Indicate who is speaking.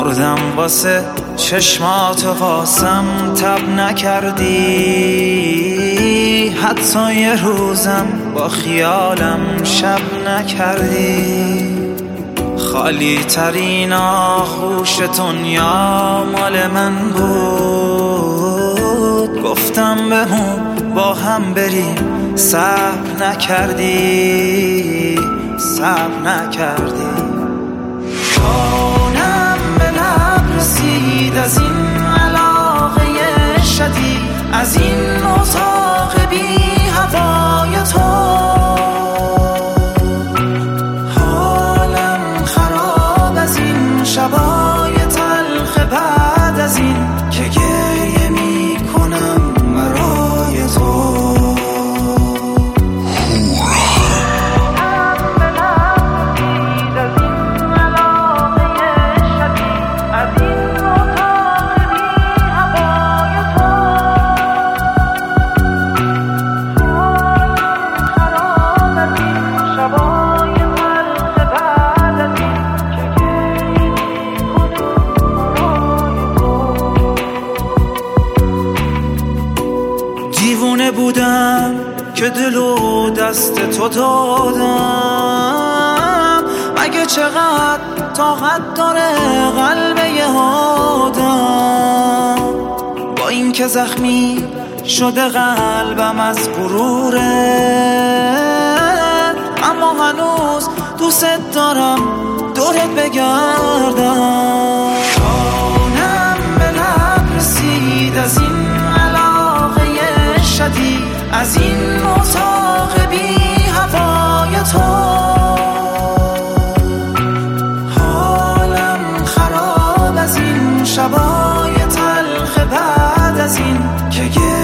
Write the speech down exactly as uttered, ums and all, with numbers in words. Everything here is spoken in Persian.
Speaker 1: مردم واسه چشمات قاسم، تب نکردی حتی یه روزم با خیالم شب نکردی. خالی ترین آغوش دنیا مال من بود، گفتم بهمون با هم بریم، صبر نکردی صبر نکردی. جانم به لب رسید از این علاقه شدید، از این اتاق بی هوای تو. حالم خراب از این شبای تلخ بعد از این که گریه می کنم برای تو. دیوونه بودم که دلو دست تو دادم، مگه چقدر طاقت داره قلب یه آدم. با این که زخمی شده قلبم از غرورت، اما هنوز دوست دارم دورت بگردم. جانم به لب رسید از این از این اتاق بی هوای تو. حالم خراب از این شبای تلخ بعد از این که